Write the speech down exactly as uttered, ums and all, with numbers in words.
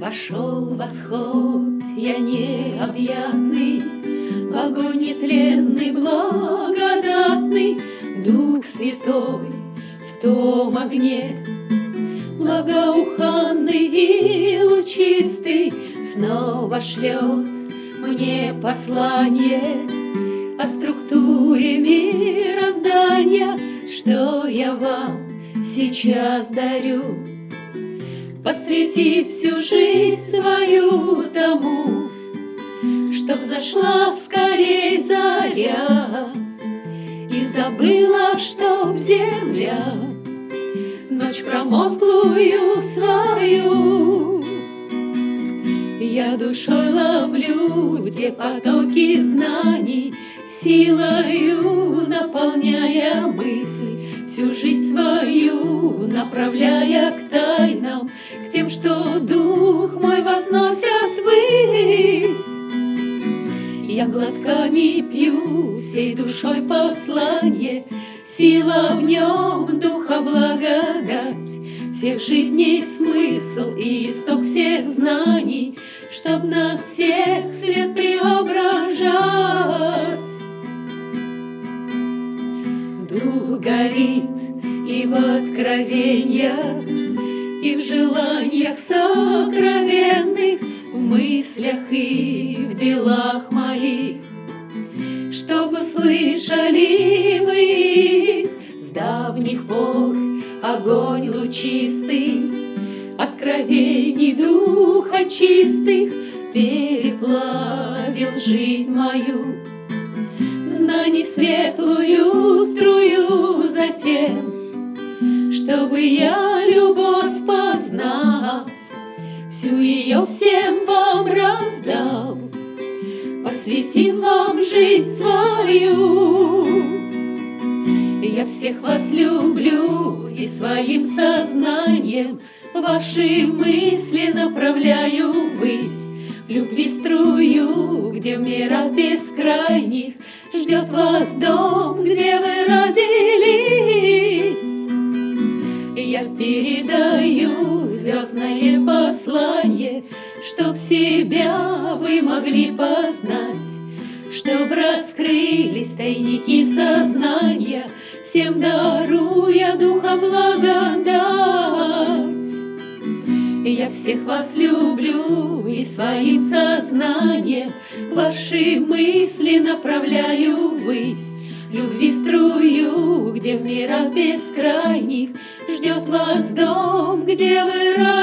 Пошел восход, я необъятный, в огонь нетленный, благодатный, Дух Святой в том огне, благоуханный и лучистый, снова шлет мне послание о структуре мироздания, что я вам сейчас дарю, посвятив всю жизнь свою тому, чтоб зашла скорей заря и забыла, чтоб земля ночь промозглую свою. Я душой ловлю те потоки знаний, силою наполняя мысль, всю жизнь свою направляя к тайнам, к тем, что дух мой возносят ввысь. Я глотками пью всей душой послание, сила в нем, духа благодать, всех жизней смысл и исток всех знаний, чтоб нас всех в свет преображать. Дух горит и в откровениях, и в желаниях сокровенных, в мыслях и в делах моих, чтоб услышали вы их с давних пор. Огонь лучистый, откровений духа чистых переплавил жизнь мою, знаний светлую струю затем, чтобы я, любовь познав, всю ее всем вам раздал, посвятив вам жизнь свою. Я всех вас люблю и своим сознанием ваши мысли направляю ввысь, любви струю, где в мирах бескрайних ждет вас дом, где вы родились. Я передаю звездное послание, чтоб себя вы могли познать, чтоб раскрылись тайники сознания, всем даруя духа благодать. Я всех вас люблю и своим сознанием ваши мысли направляю ввысь, любви струю, где в мирах бескрайних ждет вас дом, где вы родились.